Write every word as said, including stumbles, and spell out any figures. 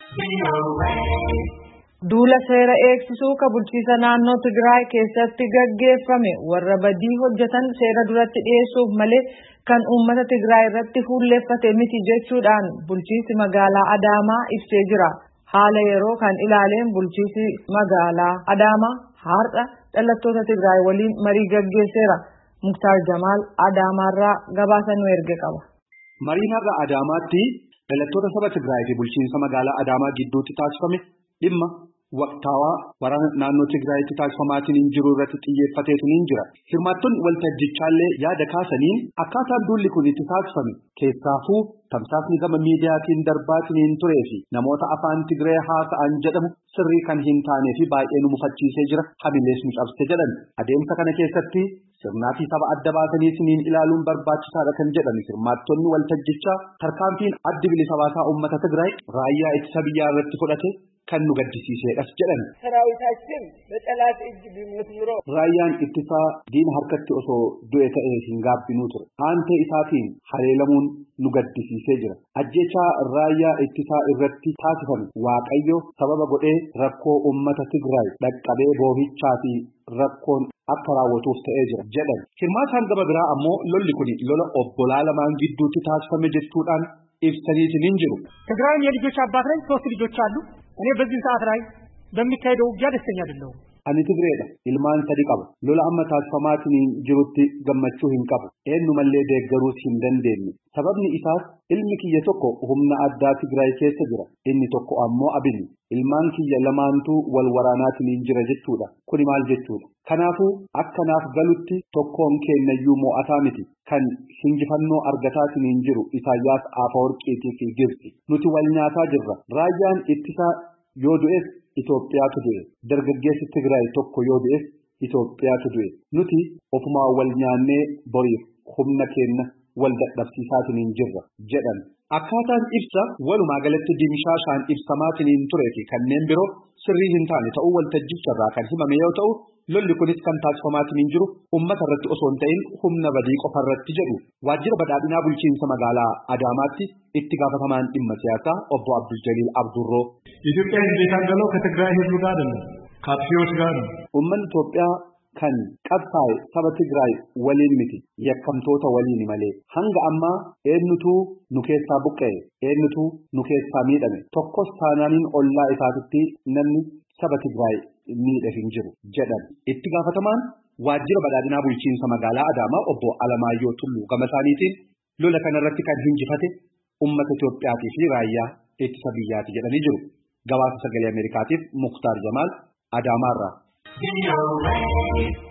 Duula seera eegsisuu ka bulchiisa naannoo Tigraay keessatti gaggeeffame warra badii hojjetan seera duratti dhiyeessuuf malee kan uummata Tigraay irratti fuulleeffate miti jechuudhaan bulchiisi magaalaa Adaamaa ibsee jira. Haala yeroo kan ilaaleen bulchiisi magaalaa Adaamaa har'a dhalattoota Tigraay waliin marii gaggeesseera. Muktaar Jamaal Adaamaarraa gabaasa nu erge qaba. Mariin har'a Adaamaatti dhalattoota saba Tigraay fi bulchiinsa magaalaa Adaamaa gidduutti taasifame dhimma waqtaawaa waraana naannoo Tigraayitti taasifamaatiin jiru irratti xiyyeeffateetu ni jira. Hirmaattonni waltajjichaallee yaada kaasaniin akkaataan duulli kun itti taasifame keessaafuu tamsaasni gama miidiyaatiin darbaatiin turee fi namoota afaan Tigree haasa'an jedhamu sirrii kan hin taanee fi baay'ee nu mufachiisee jira. Hamilees nu cabse jedhan. Adeemsa kana keessatti sirnaa fi saba adda baasaniitiin ilaaluun barbaachisaadha kan jedhan hirmaattonni waltajjichaa tarkaanfiin addi bilisa baasaa uummata Tigraay raayyaa ittisa biyyaa irratti fudhate kan nu gaddisiiseedhas jedhan. Saraawwitaችን በጠላት እጅ ቢሞት ኑሮ raayyaan ittisaa diina harkatti osoo du'e ta'ee hin gaabbinuu ture. Aantee isaatiin haleelamuun nu gaddisiisee jira. Ajjechaa raayyaa ittisaa irratti taasifame Waaqayyo sababa godhee rakkoo uummata Tigraay dhaqqabee boohichaa fi rakkoon akka raawwatuuf ta'ee jira jedhan. Hirmaataan gama biraa ammoo lolli kun lola obbolaa lamaan gidduutti taasifame jechuudhaan ibsaniitiin jiru. Tigraayም የልጆች አባት ነኝ ሶስት ልጆች አሉ እኔ በዚህ ሰዓት ላይ በሚካሄደው ውጊያ ደስተኛ አይደለሁም ani Tigreedha ilmaan sadi qaba lola amma taasifamaatiin jirutti gammachuu hin qabu eenyu mallee deeggaruus hin dandeenye sababni isaas ilmi kiyya tokko humna addaa Tigraay keessa jira inni tokko ammoo abili ilmaan kiyya lamaantuu wal waraanaatiin jira jechuudha kuni maal jechuudha kanaafuu akkanaaf galutti tokkoon kennayyuu mo'ataa miti kan hinjifannoo argataatiin jiru Isaayyaas Afeworqiitii fi Gibxi nuti wal nyaataa jirra raayyaan ittisaa yoo du'es Itoophiyaatu du'e dargaggeessi Tigraay tokko yoo du'es Itoophiyaatu du'e nuti ofumaa wal nyaannee boriif humna keenya wal dadhabsiisaatiin jirra jedhan. Akkaataan ibsa walumaa galatti dimshaashaan ibsamaatiin turee fi kanneen biroo sirrii hin taane ta'uu waltajjicharraa kan himame yoo ta'u lolli kunis kan taasifamaatiin jiru uummata irratti osoo hin ta'in humna badii qofa irratti jedhu waajjira badhaadhinaa bulchiinsa magaalaa Adaamaatti itti gaafatamaan dhimma siyaasaa obbo Abdul Jaliil Abdurroo. ኢትዮጵያ ህዝብ የታገለው ከትግራይ ህዝብ ጋር ነው ከአጥፊዎች ጋር ነው ummanni Itoophiyaa kan qabsaa'e saba Tigraay waliin miti yakkamtoota waliin malee hanga ammaa eenyutu nu keessaa buqqa'e eenyutu nu keessaa miidhame tokkos taanaaniin ollaa isaatitti namni saba Tigraay miidhe hin jiru jedhan itti gaafatamaan waajjira badhaadhinaa bulchiinsa magaalaa Adaamaa obbo Alamaayyoo Tulluu gama isaaniitiin lola kanarratti kan hinjifate ummata Itoophiyaatii fi raayyaa ittisa biyyaati jedhanii jiru. Gabaasa sagalee Ameerikaatiif Muktaar Jamaal Adaamaarraa.